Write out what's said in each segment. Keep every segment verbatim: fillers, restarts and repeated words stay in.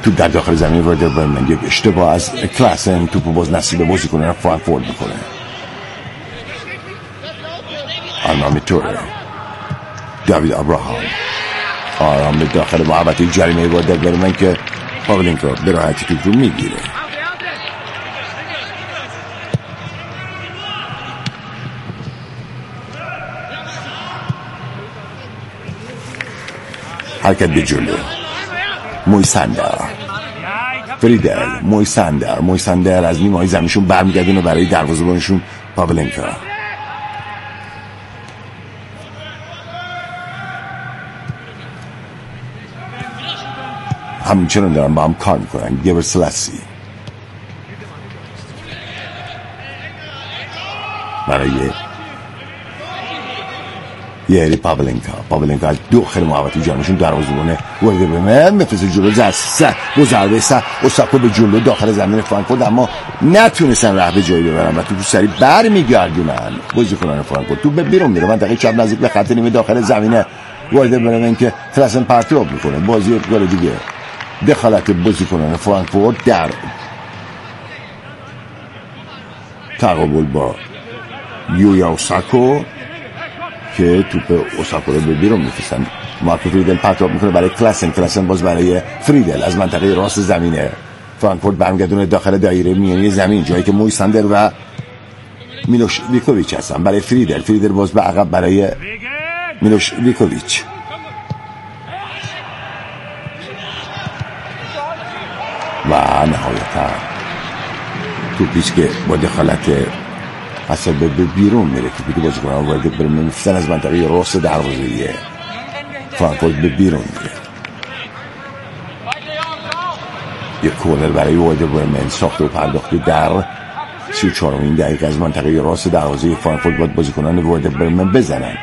تو در داخل زمین ورده برمن یک اشتباه از کلاسن توپو باز نصیب بازیکن فرانکفورت میکنه. آرمان توره، داوید ابراهام آرام به داخل محوطه جریمه ورده برمن که پاولینکا به راحتی توپ رو میگیره. حرکت به جلو، مویسندر فریدل، مویسندر مویسندر از نیمه های زمینشون برمیگردونه برای دروازه‌بانشون پاولینکا. همچنان دارن با هم کار میکنن. گبرسلاسی برای یعنی پاولینکا پاولینکا از داخل محوطه جانشون دروازه‌بان ورده برمن میفرسته جلو زد با ضربه سه اوساکو به جلو داخل زمین فرانکفورت، اما نتونستن راه به جایی ببرن و تو سری برمیگردونن بازیکنان فرانکفورت. تو به بیرون میره. منطقه چپ نزدیک به خط نیمه داخل زمینه ورده برمن که کلاسن پرتاب میکنه. بازی گل دیگه دخالت بازیکنان فرانکفورت در تقابل با یویا اوساکو که توپ اوساکو رو به بیرون میفرستن. مارکو فریدل پرتاب میکنه برای کلاسن. کلاسن باز برای فریدل از منطقه راست زمینه فرانکفورت برمیگردونه داخل دایره میانی زمین، جایی که مویسندر و میلوش ویکوویچ هستن. برای فریدل فریدل باز به عقب برای میلوش ویکوویچ. و نهایتا توپیش که با دخالت اصلا به بیرون میره. توپی که بازی کنن وارد برمن میفتن از منطقه راست دروازه فرانکفورت به بیرون میره. یک کورنر برای وارد برمن ساخته و پرداخته در سی و چهارمین دقیقه از منطقه راست دروازه فرانکفورت باید بازیکنان وارد برمن بزنن.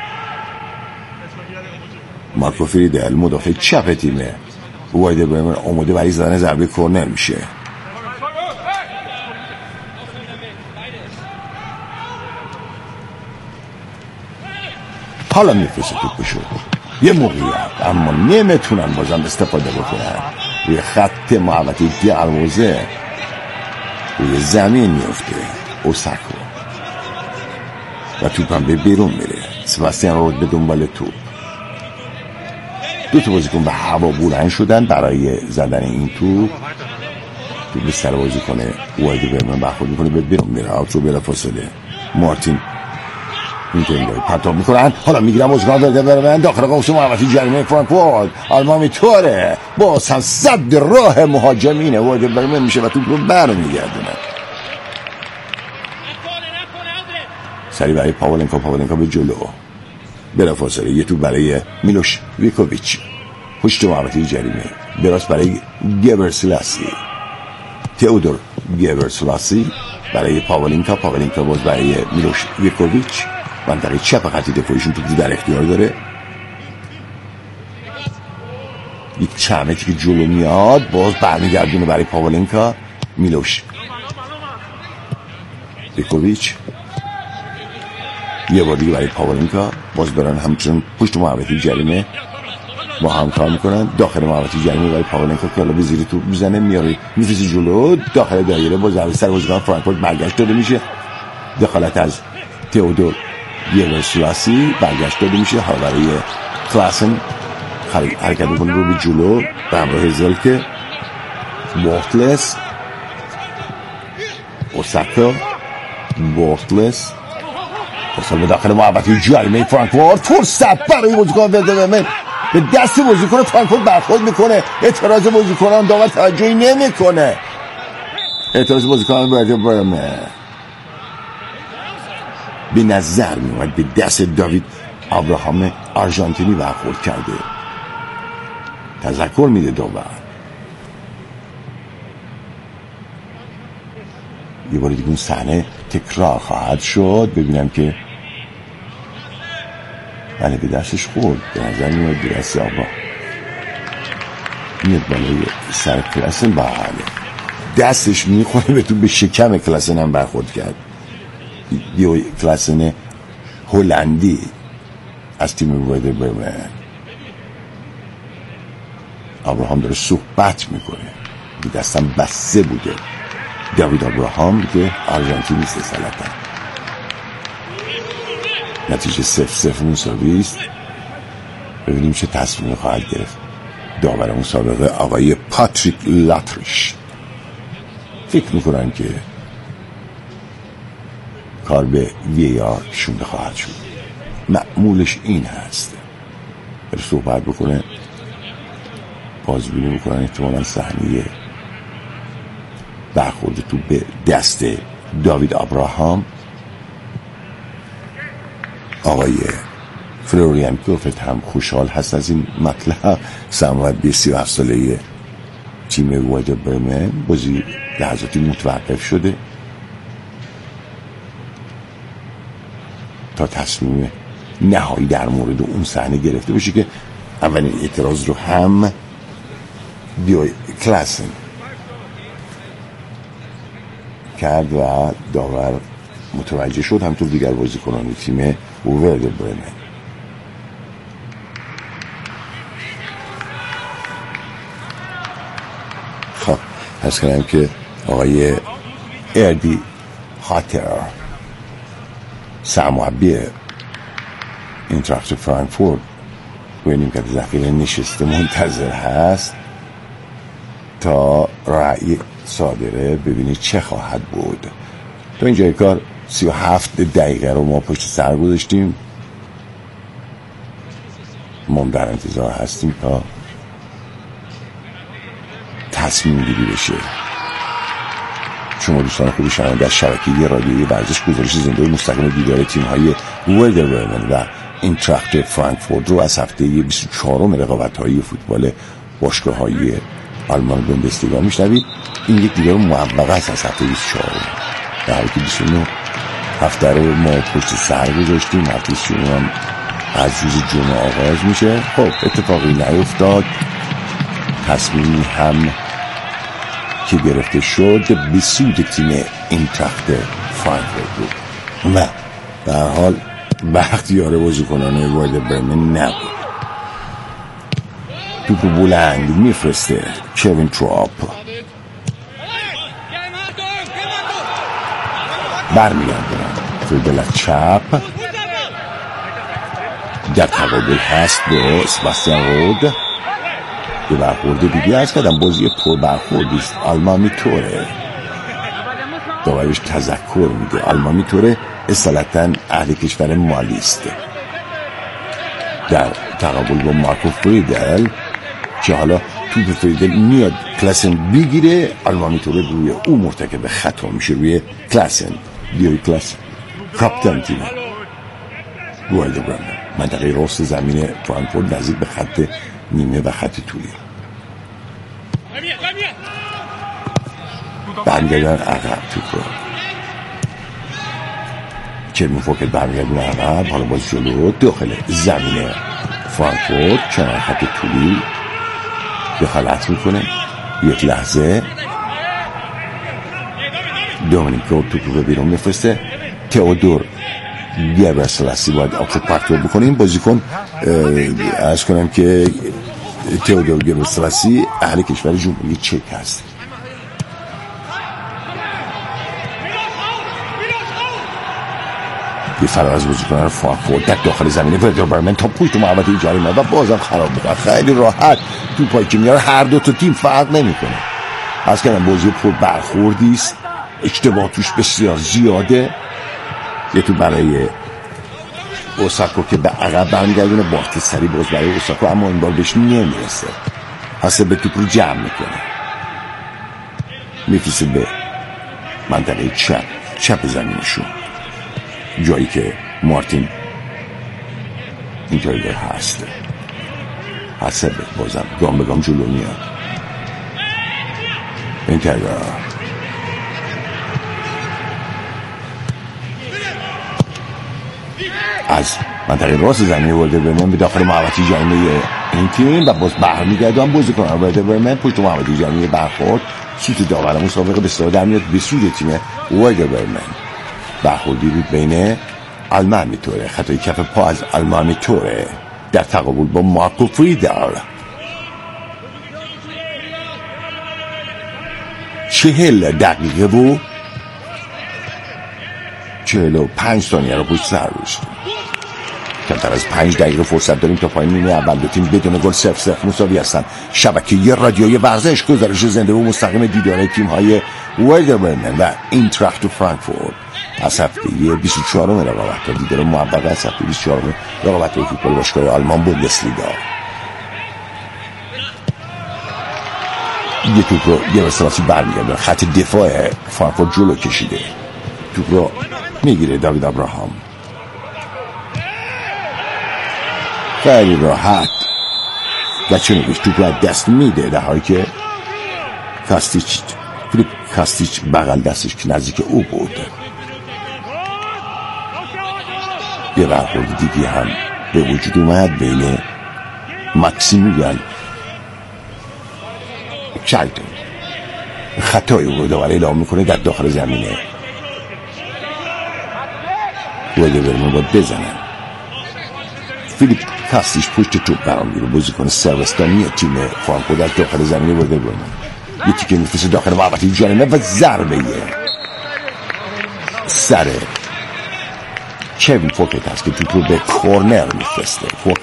مارکو فریدل مدافع چپ تیمه وارد برمن آماده برای زدن ضربه کورنر میشه. حالا میفرسته توپشو یه موقعیت، اما نمیتونن بازم استفاده بکنن. روی خط محوطه دروازه روی زمین میفته اوساکو و توپ هم به بیرون میره. سباستیان رود به دنبال توپ. دو تا بازیکن به هوا بلند شدن برای زدن این توپ. توپ به سر بازیکن وایدی برمن برخورد میکنه به بیرون میره. آوترو بلا فاصله مارتین اینطوری پرتاب میکنن. حالا میگیرن بازیکن داده برمن داخل قوس محوطه جریمه فرانکفورت. آرمان توره باز هم صد راه مهاجمینه وارد برمن میشه و توپ رو برمیگردونه. سری برای پاولینکا پاولینکا به جلو بلا فاصله یه توپ برای میلوش ویکوویچ پشت محوطه جریمه. دراست برای گبرسلاسی تئودور گبرسلاسی برای پاولینکا پاولینکا باز برای میلوش ویکوویچ. منطقه چپ خط دفاعیشون توپ در اختیار داره. یک چمکی که جلو میاد باز برمیگردونه برای پاولینکا. میلوش ویکوویچ یه بار دیگه برای پاولینکا. باز دارن همچنان پشت محوطه جریمه با هم کار میکنن. داخل محوطه جریمه برای پاولینکا که حالا به زیر توپ میزنه میاره میفرسته جلو داخل دایره. باز ضربه سر بازیکن فرانکفورت برگشت داده میشه. دخالت از تئودور گبرسلاسی برگشت داده میشه. حالا برای کلاسن حرکت میکنه رو به جلو به همراه زلکه بورتلس اوساکو بورتلس اصلا به داخل محوطه جریمه فرانکفورت. فرصت برای بازیکن ورده برمن به دست بازیکن فرانکفورت برخورد میکنه. اعتراض بازیکنان داور توجهی نمیکنه. اعتراض بازیکنان ورده برمن به نظر میومد به دست داوید ابراهام آرژانتینی برخورد کرده. تذکر میده داور. یه بار دیگه اون صحنه تکرار خواهد شد. ببینم که بله به دستش خورد. به نظر میاد به دست آبا میاد بالای سر کلاسن. بله دستش میخوره به تو به شکم کلاسن هم برخورد کرد. یه کلاسن هلندی از تیم ورده برمن. ابراهام داره صحبت میکنه. دستم بسته بوده. داوید ابراهام که آرژانتینی است اصالتا. نتیجه صفر صفر مساوی است. ببینیم چه تصمیمی خواهد گرفت داور مسابقه آقای پاتریک لاتریش. فکر میکنن که کار به وی آر شونده خواهد شد. معمولش این هست بره صحبت بکنه، بازبینی میکنن احتمالا صحنه برخورد تو به دست داوید ابراهام. آقای فلوریان گوفت هم خوشحال هست از این مطلب. سرمربی سی و هفت ساله تیم وایدر برمن بازی لحظاتی متوقف شده تا تصمیم نهایی در مورد اون صحنه گرفته بشه که اولین اعتراض رو هم بیای کلاسن کرد و داور متوجه شد، همطور دیگر بازیکنان تیم وایدر برمن. خب حس کنم که آقای اردی هاتر سرمربی اینتراخت فرانکفورت روی نیمکت ذخیره نشسته منتظر هست تا رأی صادره ببینید چه خواهد بود. تا اینجای کار سی و هفت دقیقه رو ما پشت سر گذاشتیم. ما در انتظار هستیم تا تصمیم گیری بشه. شما دوستان خوبی شنونده از شبکه رادیویی ورزش گزارش زنده و مستقیم دیدار تیم‌های وایدر برمن و اینتراخت فرانکفورت رو از هفته بیست و چهارم رقابت‌های فوتبال باشگاه‌های آلمان بوندسلیگا میشنوید. این یک دیدار موفق است از هفته بیست و چهارم. در حالی که بیست و نه هفته رو ما پشت سر گذاشتیم. هفته بیست و نه هم از روز جمعه آغاز میشه. خب اتفاقی نیفتاد. تصمیمی هم که گرفته شد به سود تیم اینتراخت فرانکفورت بود و به هر حال بختیار بازیکنان وایدر برمن نبود. توپ بلند میفرسته کوین تراپ، برمیگردونن فیلبلک چپ، در تقابل هست با سباستیان رود. یه برخورده دیگه هست کردم بازی پر برخوردیست. آلمانی توره داورش تذکر میده. آلمانی توره اصالتا اهل کشور مالیست در تقابل با مارکو فریدل که حالا توپ فریدل میاد کلاسن بگیره، آلمانی توره روی او مرتکب خطا میشه روی کلاسن. بیای کلاسن کاپتن تیم وایدر برمن منطقه راست زمین فرانکفورت نزدیک به خط نیمه و خط طولی. برمیگردن عقب توپ رو کرمین فوکت برمیگردن عقب. حالا باز جلو داخل زمین فرانکفورت کنار خط طولی دخالت میکنه. یک لحظه دومینیک توپ رو بیرون میفرسته. تئودور گبرسلاسی باید آفت پارت رو بکنیم. بازیکن از کنم که تئودور گبرسلاسی اهل کشور جمهوری چک هست. یه فراز بازیکن فرانکفورت در داخل زمین وایدر برمن تا پشت محوطه جریمه و بازم خراب میکنه. خیلی راحت تو پای که میاره هر دو تا تیم فرق نمیکنه. از کنم بازی پر برخوردی است. اشتباه توش بسیار زیاده. یه تو برای اوساکو که به عقب برمیگردونه باخت سری باز برای اوساکو، اما این بار بهش نمیرسه. حسه به توپ رو جمع میکنه میفرسته به منطقه چپ چپ زمینشون، جایی که مارتین این جایی در هست. حسه به بازم گام به گام جلو میاد. این تگه از منطقه راست زمین وایدر برمن به داخل محوطه جریمه این تیم و باز برمیگرده هم بازی کنن. وایدر برمن پشت محوطه جریمه برخورد سوت داور مسابقه به سر در میاد به سود تیم وایدر برمن. برخوردی بود بین آلمانی توره، خطای کف پا از آلمانی توره در تقابل با مارکو فریدل. چهل دقیقه و چهل و پنج ثانیه رو پشت سر داشت. کمتر از پنج دقیقه فرصت داریم تا پایان نیمه اول. دو تیم بدون گل صفر صفر مساوی هستند. شبکه رادیویی ورزش گزارش زنده و مستقیم دیدار تیم‌های وردر برمن و اینتراخت فرانکفورت از هفته بیست و چهارم رقابت تا دیدار موفق از هفته بیست و چهارم رقابت فوتبال باشگاه آلمان بوندسلیگا. یه توپ رو یه وسواسی برمیگرده. خط دفاع فرانکفورت جلو کشیده. توپ رو میگیره داوید ابراهام. خیلی راحت و چنویش توپ رو دست میده، در حالی که کاستیچ فیلیپ کاستیچ بغل دستش که نزدیک او بود. یه برخورد دیگه هم به وجود اومد بین ماکسیمیلیان چالتون. خطای او رو داور اعلام میکنه در داخل زمینه. وردر برمن باید بزنن. فیلیپ کاستیچ پشت توپ قرار میگیره. بازیکن سربستانی تیم فرانکفورت در داخل زمینه وردر برمن یه تیکه میفرسته داخل محوطه جریمه و ضربه سر کوین فوکت هست که توپ رو به کورنر میفرسته. فوکت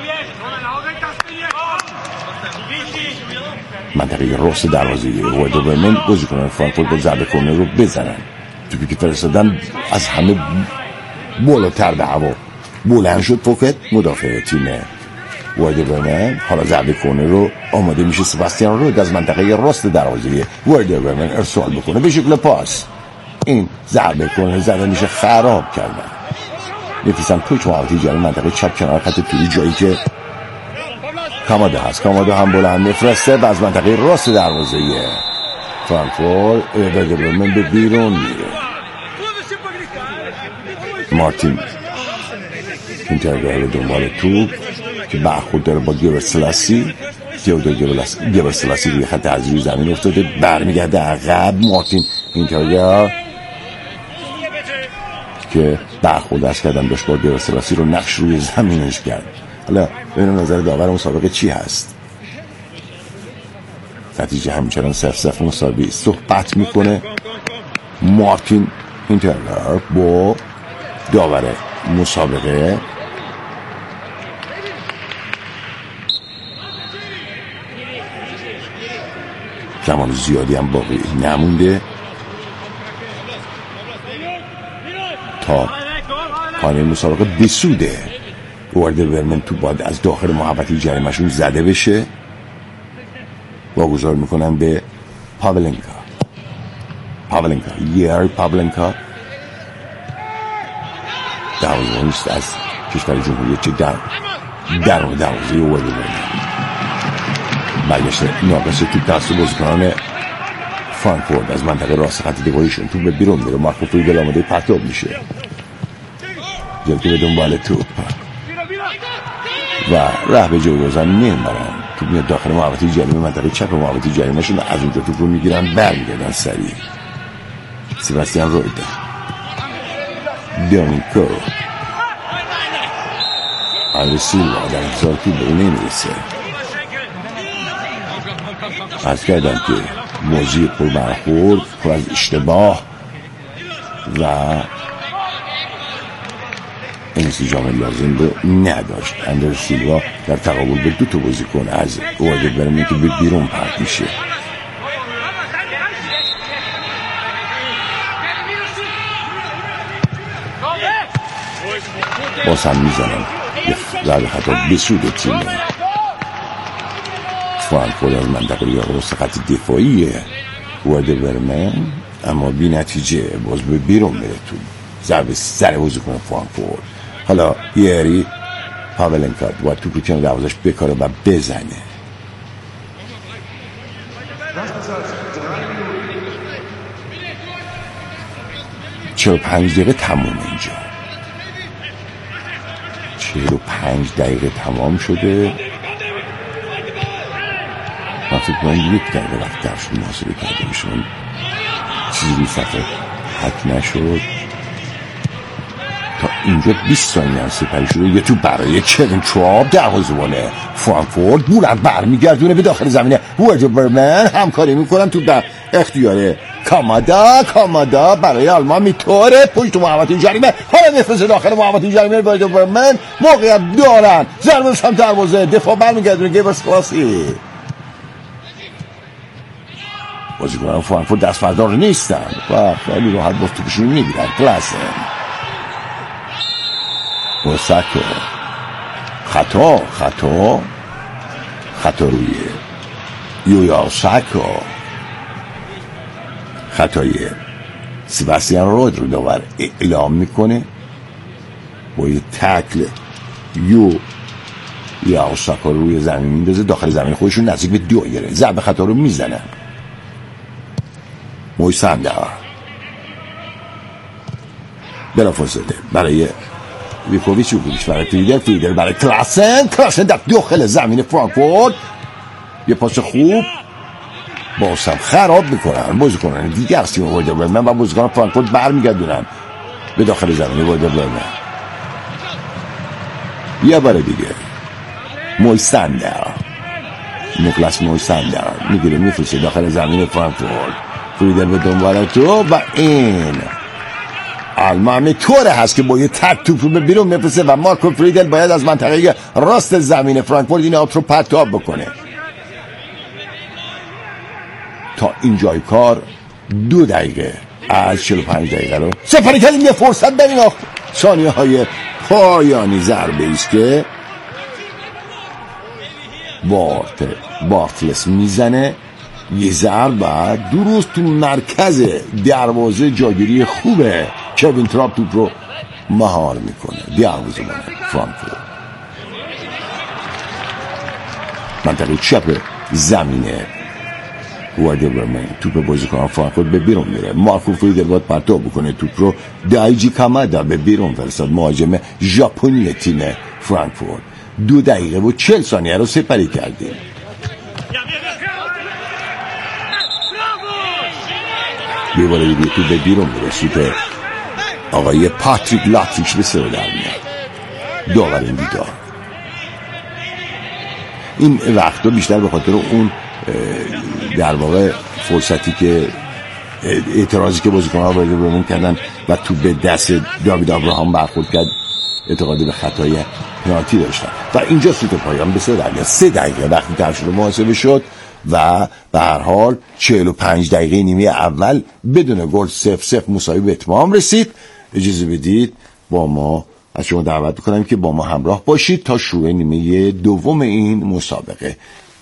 منطقه راست دروازه وردر برمن بازیکنان فرانکفورت با ضربه کورنر رو بزنن. توپی که فرستادن از همه بالاتر به هوا بلند شد. فوکت مدافع تیم وردر برمن حالا ضربه کورنر رو آماده میشه. سباستیان رود از منطقه راست دروازه وردر برمن ارسال بکنه به شکل پاس. این ضربه کورنر زدنش خراب کردن. میفرستن پشت محوطه جریمه منطقه چپ کنار خط توری، جایی که کامادا هست. کامادا هم بلند میفرسته و از منطقه راست دروازه فرانکفورت وردر برمن به بیرون میره. مارتین اینترگر به دنبال توپ که برخورد داره با گیبرسلاسی. تئودور گیبرسلاسی روی خط از روی زمین افتاده، برمیگرده عقب. مارتین اینترگر که برخورد از کردن داشت با گیبرسلاسی رو نقش روی زمینش کرد. حالا ببینم نظر داور مسابقه چی هست. نتیجه همچنان صفر صفر مساوی. صحبت میکنه مارتین اینترگر با داور مسابقه. زمان زیادی هم باقی نمونده تا پایان مسابقه بسوده. وردر برمن تو باید از داخل محوطه جریمه‌شون زده بشه. واگذار میکنن به پاولنکا. پاولنکا یار پاولنکا دروازه‌بانیست از کشور جمهوری چک در در دروازه وردر برمن. برگشته ناقص توپ دست بازیکنان فرانکفورت از منطقه راست خط دفاعیشون. توپ به بیرون میره. مارکو فریدل آماده پرتاب میشه. جلوی به دنبال توپ و ره به جلوزن نمیبرن. توپ میاد داخل محوطه جریمه منطقه چپ محوطه جریمه‌شون. از اونجا توپ رو میگیرن برمیگردن سریع. سباستیان رود دونیکو آندر سیلوا در انتظار توپ به اون نمیرسه. عرض کردم که موضوع پر برخورد، پر از اشتباه و انسجام لازم رو نداشت. اندر سیلوا در تقابل به دو تا بازیکن از وردر برمن که به بیرون پرت میشه. باز هم میزنن یه ضربه خطا بسود تیم فرانکفورت از منطقه راست خط دفاعی وردر برمن، اما بی نتیجه. باز به بیرون میره تو ضربه سر بازیکن فرانکفورت. حالا یاری پاولنکا باید توپ رو کنار دروازش بکاره و بزنه. چهل و پنج دقیقه تموم اینجا. چهل و پنج دقیقه تمام شده. من فکر کنم یک دقیقه وقت درشون محاسبه کرده بشون. چیزی روی صفحه حک نشد. تا اینجا بیست ثانیه هم سپری شده. یه تو برای کوین تراب دروازه‌بان فرانکفورت بلند برمیگردونه به داخل زمینه. ورده برمن همکاری میکنن تو در اختیار کامادا. کامادا برای آلمان میطوره پشت محوطه جریمه. حالا میفرسته داخل محوطه جریمه. ورده برمن موقعیت دارن، ضربه سمت دروازه، دفاع برمیگردونه. گیبرس کلاسی بازیکنان فرانکفورت دست بردار نیستن و خیلی راحت باز توپشون میگیرن. کلاسن موساکو خطا خطا خطا روی یویا ساکو. خطای سباستیان رود رو داور اعلام میکنه با یه تکل. یو یا ساکو روی زمین میندازه داخل زمین خودشون نزدیک به دو گره. ضربه خطا رو میزنن. مویسنده بلافاصله برای ویکوویچ ویکوویچ برای فریدر فریدر برای کلاسن. کلاسن در داخل زمین فرانکفورت یه پاس خوب بازم خراب میکنن بازیکنان دیگه از تیم ورده برمن و بازیکنان فرانکفورت برمیگردونن به داخل زمین ورده برمن. یه بار دیگه مویسنده نیکلاس مویسنده میگیره میفرسته داخل زمین فرانکفورت. فریدر به دنبال تو و این آلمان طوره هست که با یه تک توپ رو به بیرون میفرسته و مارکو فریدر باید از منطقه راست زمین فرانکفورت این آت رو پرتاب بکنه. تا اینجای کار دو دقیقه از چهل و پنج دقیقه رو سپری کردیم. یه فرصت برین آخ ثانیه های پایانی ضربه ایست که بارت بارتلس میزنه. یه ضرب و درست تو مرکز دروازه جاگیری خوبه. کوین تراب توپ رو مهار میکنه. دروازه‌بان فرانکفورت منطقه چپ زمینه ورده برمن توپ بازیکن فرانکفورت به بیرون میره. مارکو فریدر باید پرتاب بکنه توپ رو. دایجی کامادا به بیرون فرستاد مهاجم ژاپنی تیم فرانکفورت. دو دقیقه و چهل ثانیه رو سپری کردیم. یه باره دیگه تو به بیرون میره. سوپ آقای پاتریک لاتریچ به سر در میاد. داور این دیدار این وقتا بیشتر به خاطر اون در واقع فرصتی که اعتراضی که بازیکن‌ها وارد بهمون کردن و تو به دست داوید ابراهام برخورد کرد اعتقادی به خطای پنالتی داشتن و اینجا سوت پایان به سر در میاد. سه دقیقه وقتی تمام شد محاسبه شد و به هر حال چهل و پنج دقیقه نیمه اول بدون گل صفر صفر مساوی به اتمام رسید. اجازه بدید با ما از شما دعوت بکنم که با ما همراه باشید تا شروع نیمه دوم این مسابقه.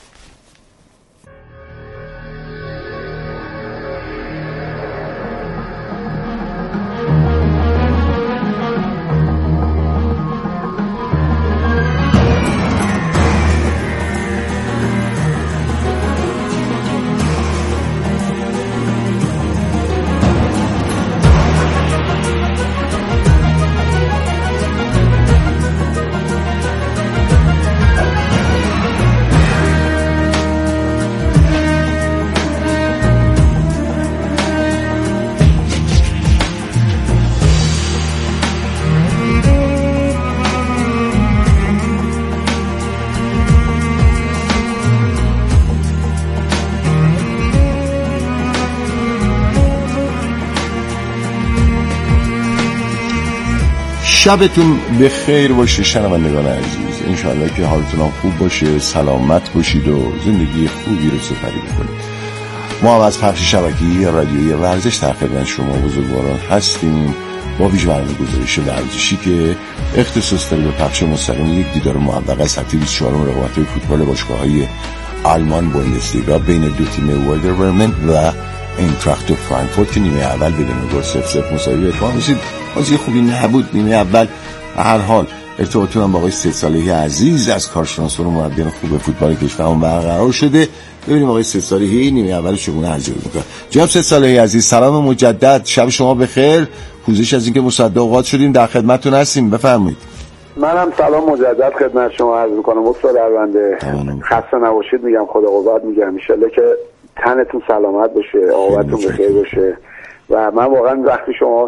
شبتون به خیر باشه شنوندگان عزیز. انشاءالله که حالتون هم خوب باشه، سلامت باشید و زندگی خوبی رو سپری بکنید. ما هم از پخش شبکه‌ای رادیویی ورزش در خدمت شما بزرگواران هستیم با ویژه برنامه گزارش ورزشی که اختصاص داره به پخش مستقیم یک دیدار موفق از هفته بیست و چهارم رقابت‌های فوتبال باشگاه‌های آلمان بوندسلیگا بین دو تیم ورده برمن و اینتراخت فرانکفورت که نیمه اول بدون گل صفر صفر مساوی به اتمام رسید. بازی خوبی نبود نیمه اول. به هر حال ارتباطتون با آقای سید صالحی عزیز از کارشناسان و مربیان خوب فوتبال کشورمون برقرار شده. ببینیم آقای سید صالحی نیمه اول چگونه ارزیابی می‌کنه. جناب سید صالحی عزیز سلام مجدد، شب شما بخیر. پوزش از اینکه مصدقات شدیم در خدمتتون هستیم، بفرمایید. منم سلام مجدد خدمت شما عرض می‌کنم. استاد درونده خسته نباشید میگم، خدا قوت میگم، ان شاءالله که تنتون سلامت باشه، عاقبتتون بخیر باشه. و من واقعا وقتی شما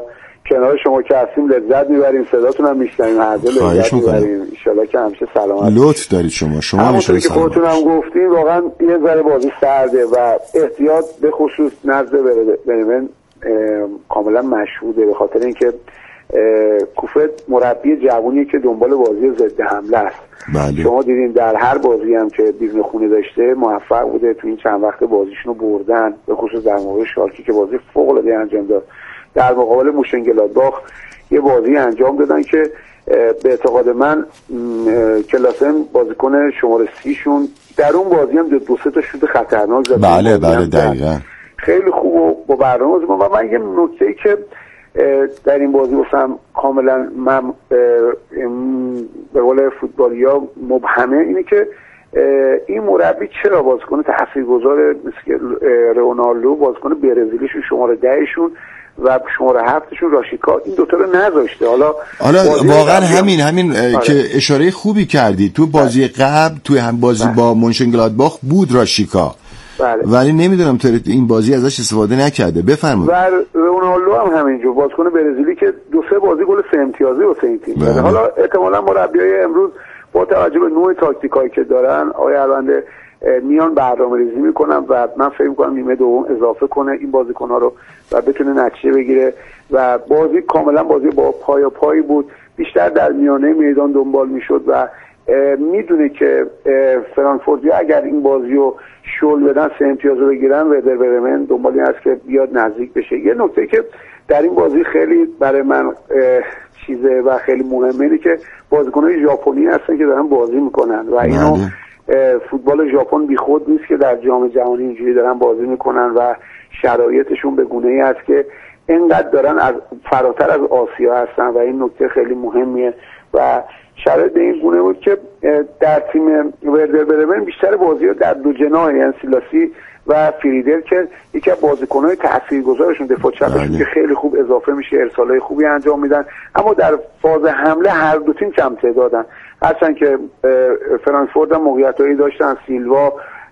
کنار شما که هستیم لذت میبریم، صداتون هم میشنویم، هر دو لذت میبریم. ان شاءالله که همیشه سلامت. لطف دارید شما. شما همونطوری که خودتون هم گفتین واقعا یه ذره بازی سرده و احتیاط به خصوص نزد برمن کاملا مشهوده، به خاطر اینکه کوفه مربی جوونیه که دنبال بازی ضد حمله است. بله. شما دیدین در هر بازی هم که بیرون خونه داشته موفق بوده، تو این چند وقت بازیشونو بردن، به خصوص در مقابل شالکی که بازی فوق العاده انجام داد. در مقابل موشنگلادباخ یه بازی انجام دادن که به اعتقاد من کلاسن بازیکن شماره سیشون در اون بازی هم دو سه تا شوت خطرناک زد. بله بله دقیقاً خیلی خوب و با برنامه و من یه نکته‌ای که در این بازی واسم کاملا من به قول فوتبالیا مبهمه اینه که این مربی چرا بازیکن تاثیرگذار مثل رونالدو، بازیکن برزیلیشون شماره دهشون و شماره هفتشون راشیکا، این دوتا رو نذاشته. حالا حالا واقعا همین همین آره. که اشاره خوبی کردی، تو بازی قبل توی هم بازی بله. با مونشنگلادباخ بود راشیکا، بله. ولی نمیدونم تو این بازی ازش استفاده نکرده. بفرمایید. و رونالدو هم همینجور بازیکن برزیلی که دو سه بازی گل سه امتیازی واسه این تیم بله. حالا احتمالاً مربیای امروز با توجه به نوع تاکتیکایی که دارن آقای الونده میان برنامه‌ریزی میکنن و من فکر میکنم نیمه دوم اضافه کنه این بازیکن‌ها رو و بتونه نتیجه بگیره و بازی کاملا بازی با پایا پایی بود، بیشتر در میانه میدان دنبال میشد و میدونه که فرانکفورتیا اگر این بازی رو شل بدن سه امتیاز رو بگیرن ودر برمن دنبال این است که بیاد نزدیک بشه. یه نکته که در این بازی خیلی برای من چیزه و خیلی مهمه اینه که بازیکن‌های ژاپنی هستن که دارن بازی میکنن و اینو فوتبال ژاپن بیخود نیست که در جام جهانی اینجوری دارن بازی میکنن و شرایطشون به گونه‌ای است که اینقدر دارن از فراتر از آسیا هستن و این نکته خیلی مهمیه و شرایط به این گونه بود که در تیم وردر برمن بیشتر بازی‌ها در دو جناح یعنی سیلاسی و فریدر که یکی از بازیکن‌های تاثیرگذارشون دفاع چپشون که خیلی خوب اضافه میشه، ارسال‌های خوبی انجام میدن، اما در فاز حمله هر دو تیم کم تعدادن. هرچند که فرانکفورت هم موقعیتایی داشتن، سیلوا،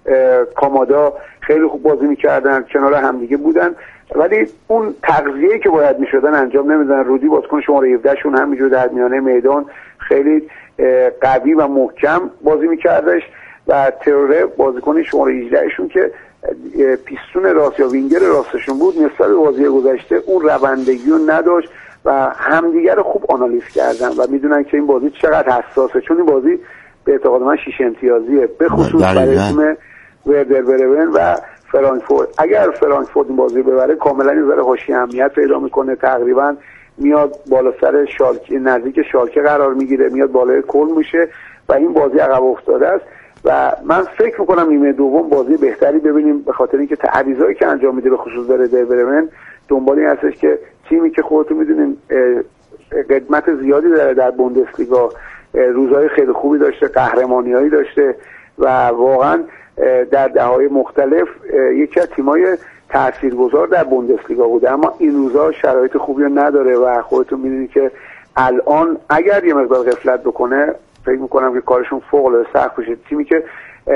کامادا خیلی خوب بازی میکردن، کنار همدیگه بودن، ولی اون تغذیه‌ای که باید میشدن انجام نمیدن. رودی بازیکن شماره هفده شون همینجور در میانه میدان خیلی قوی و محکم بازی میکردش و تروره بازیکن شماره هجده شون که پیستون راست یا وینگر راستشون بود نسبت به بازی گذشته اون روندگی رو نداشت و همدیگر رو خوب آنالیز کردن و میدونن که این بازی چقدر حساسه، چون این بازی به اعتقاد من شش امتیازیه به خصوص برای تیم وردر برمن و فرانکفورت. اگر فرانکفورت این بازی ببره کاملا این ذره حاشیه اهمیت پیدا میکنه، تقریبا میاد بالا سر شالکه، نزدیک شالکه قرار میگیره، میاد بالای کل میشه و این بازی عقب افتاده است و من فکر میکنم نیمه دوم بازی بهتری ببینیم به خاطر اینکه تعویضایی که انجام میده به خصوص وردر برمن دنبال این هستش که تیمی که خودتون میدونین قدمت زیادی داره در بوندسلیگا، روزهای خیلی خوبی داشته، قهرمانیایی داشته و واقعا در دهه‌های مختلف یکی از تیم‌های تاثیرگذار در بوندسلیگا بوده، اما این روزها شرایط خوبی رو نداره و خودتون میدونید که الان اگر یه مقدار غفلت بکنه فکر میکنم که کارشون فوق العاده سخت بشه. تیمی که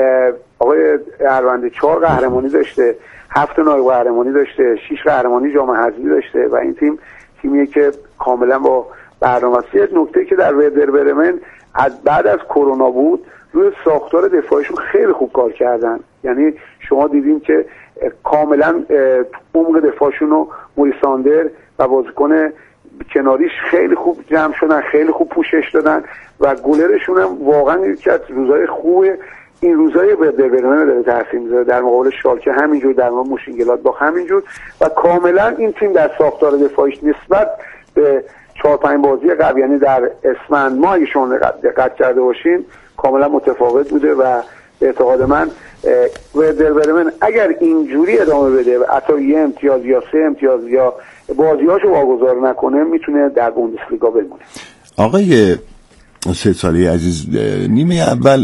آقای اروند چهار قهرمانی داشته، هفت نایب قهرمانی داشته، شش قهرمانی جام حذفی داشته و این تیم تیمیه که کاملا با برنامه‌ریزی. نکته که در وردر برمن از بعد از کرونا بود روی ساختار دفاعشون خیلی خوب کار کردن، یعنی شما دیدین که کاملا عمق دفاعشون رو موریساندر و بازیکن کناریش خیلی خوب جمع شدن، خیلی خوب پوشش دادن و گلرشون هم واقعا یکی از روزهای خوب این روزهای وردر برمن داره تاثیر میذاره، در مقابل شالکه همینجور، در مقابل موشنگلادباخ همینجور و کاملا این تیم در ساختار دفاعیش نسبت به چهار پنج بازی قبل یعنی در اسفند ماه شما دقت کرده باشین کاملا متفاوت بوده و به اعتقاد من وردر برمن اگر اینجوری ادامه بده و حتی یه امتیاز یا سه امتیاز یا بازیاشو واگذار نکنه میتونه در بوندسلیگا بمونه. آقای سید صالحی عزیز، نیمه اول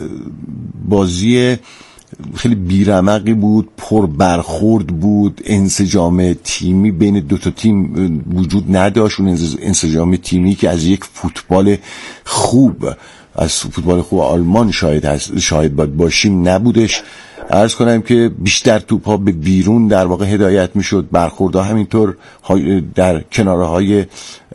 بازی خیلی بیرمقی بود، پر برخورد بود، انسجام تیمی بین دو تا تیم وجود نداشت، اون انسجام تیمی که از یک فوتبال خوب از فوتبال خوب آلمان شاید هست شاید باید باشیم نبودش. عرض کنم که بیشتر توپ‌ها به بیرون در واقع هدایت میشد، برخوردها همینطور در کناره های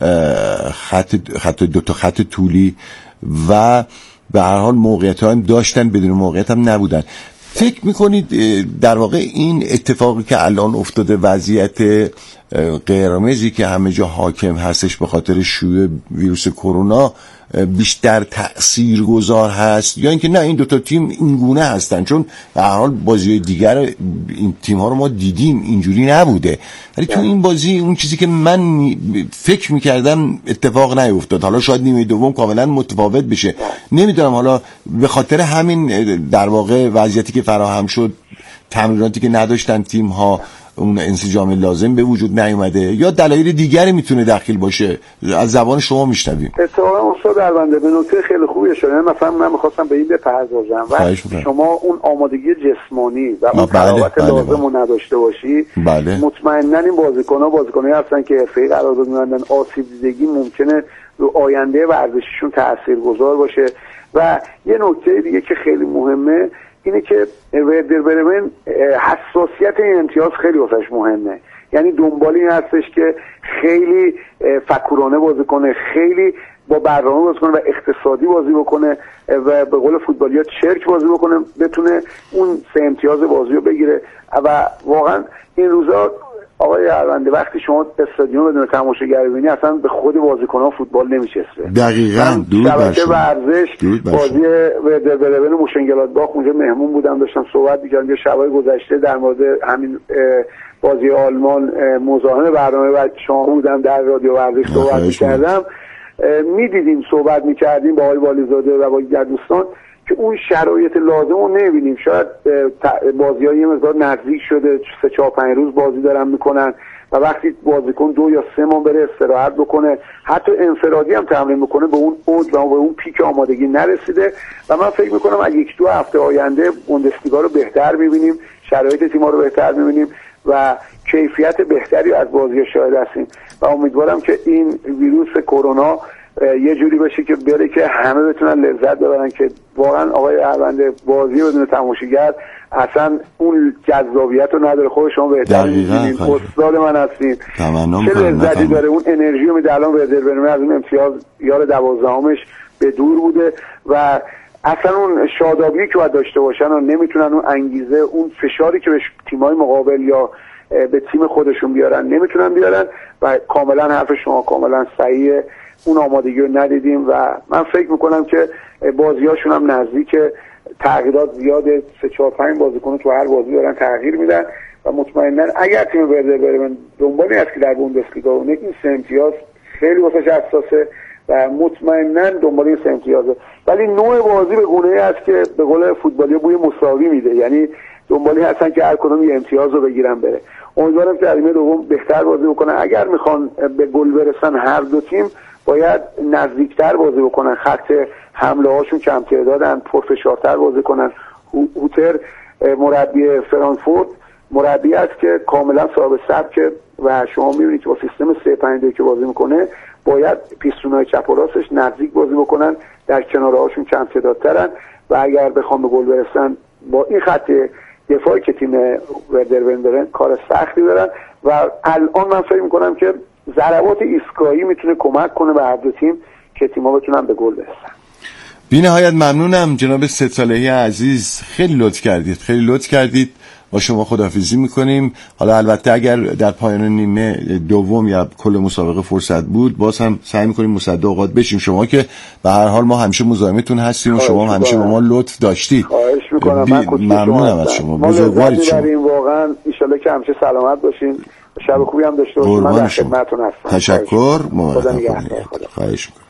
خط خط دو تا خط طولی و به هر حال موقعیت هم داشتن، بدون موقعیت هم نبودن. فکر میکنید در واقع این اتفاقی که الان افتاده، وضعیت قرمزی که همه جا حاکم هستش به خاطر شیوع ویروس کرونا، بیشتر تأثیرگذار هست یا اینکه نه این دوتا تیم اینگونه هستن؟ چون به هر حال بازی دیگر این تیم ها رو ما دیدیم اینجوری نبوده، ولی تو این بازی اون چیزی که من فکر میکردم اتفاق نیفتاد. حالا شاید نیمه دوم کاملا متفاوت بشه، نمیدونم. حالا به خاطر همین در واقع وضعیتی که فراهم شد، تمریناتی که نداشتن تیم ها، اون انسجام لازم به وجود نیومده، یا دلایل دیگری میتونه داخل باشه؟ از زبان شما میشنویم. اتفاقا استاد دربنده به نکته خیلی خوبی اشاره کردن. مثلا من می‌خواستم به این بپردازم و شما اون آمادگی جسمانی و اون تراوت لازم رو نداشته باشی، بله. مطمئنا این بازیکن‌ها بازیکنایی هستن که حرفه‌ای قرارداد می‌بندن، آسیب دیدگی ممکنه رو آینده ورزشیشون تاثیرگذار باشه. و یه نکته دیگه که خیلی مهمه اینه که وردر برمن حساسیت این امتیاز خیلی واسش مهمه. یعنی دنبال این هستش که خیلی فکرانه بازی کنه، خیلی با برنامه بازی کنه و اقتصادی بازی بکنه و به قول فوتبالی‌ها چرک بازی بکنه، بتونه اون سه امتیاز بازی رو بگیره. و واقعا این روزا آقای هرونده وقتی شما استادیوم بدون تماشاگر ببینی اصلا به خود بازیکنان فوتبال نمیچسبه. دقیقاً. دور شبکه ورزش بازی وردر برمن موشنگلادباخ اونجا مهمون بودم، داشتم صحبت می‌کردم. یه شبای گذشته در مورد همین بازی آلمان مزاحم برنامه و شما بودم در رادیو ورزش صحبت می‌کردم، می‌دیدیم صحبت می‌کردیم با آقای والیزاده و با دیگر دوستان که اون شرایط لازم رو نمی‌بینیم. شاید بازی‌ها یه مقدار نزدیک شده، سه چهار پنج روز بازی دارن میکنن و وقتی بازیکن دو یا سه ماه بره استراحت بکنه، حتی انفرادی هم تمرین بکنه، به اون اوج و به اون پیک آمادگی نرسیده. و من فکر میکنم اگه یک دو هفته آینده بوندسلیگا رو بهتر ببینیم، شرایط تیم‌ها رو بهتر ببینیم و کیفیت بهتری از بازی‌ها شاهد هستیم. و امیدوارم که این ویروس کرونا یه جوری باشه که بره که همه بتونن لذت ببرن، که واقعا آقای هرونده بازی بدون تماشاگر اصلا اون جذابیت رو نداره. خود شما بهتر می‌دونید، استاد من هستید، چه لذتی داره. اون انرژی رو میده. الان وردر برمن از اون امتیاز یار دوازدهمش به دور بوده و اصلا اون شادابی که باید داشته باشن و نمیتونن اون انگیزه، اون فشاری که به تیم‌های مقابل یا به تیم خودشون بیارن نمیتونن بیارن. و کاملا حرف شما کاملا صحیحه، اون آمادگی رو ندیدیم و من فکر میکنم که بازیاشون هم نزدیکه، تغییرات زیاده، سه چهار پنج بازیکن تو هر بازی دارن تغییر میدن و مطمئنا اگر تیم وردر برمن دنبالی هست که در بوندسلیگا اون این سه امتیاز خیلی واسش حساسه و مطمئنا دنبال این سه امتیازه. ولی نوع بازی به گونه‌ای است که به قول فوتبالی بوی مساوی میده، یعنی دنبالی هستن که هر کدوم یه امتیاز رو بگیرن بره. امیدوارم که در نیمه دوم بهتر بازی بکنن. اگر میخوان به گل برسن هر دو تیم باید نزدیکتر بازی بکنن، خط حمله هاشون کم تعدادن، پرفشارتر بازی کنن. هوتر مربی فرانکفورت مربی است که کاملا صاحب سبکه و شما میبینید که با سیستم سه پنج دو که بازی میکنه باید پیستونای چپ و راستش نزدیک بازی بکنن، در کناره هاشون کم تعدادترن و اگر بخوام به گل برسن با این خط دفاعی که تیم وردر برمن دارن کار سختی دارن. و الان من فکر میکنم که ضربات ایستگاهی میتونه کمک کنه به هر دو تیم که تیم‌ها بتونن به گل برسن. بی نهایت ممنونم جناب سید صالحی عزیز، خیلی لطف کردید، خیلی لطف کردید. با شما خداحافظی میکنیم. حالا البته اگر در پایان نیمه دوم یا کل مسابقه فرصت بود باز هم سعی میکنیم مصدق اوقات بشیم. شما که به هر حال ما همیشه مزاحمتون هستیم و شما هم همیشه با ما لطف داشتید. خواهش میکنم. بی... من ممنونم از شما. بزرگوارید شما. واقعا ان شاءالله که همیشه سلامت باشین. شب خوبی هم داشته باشین. من در خدمتتون هستم. تشکر. خدا نگهدار. خواهش میکنم.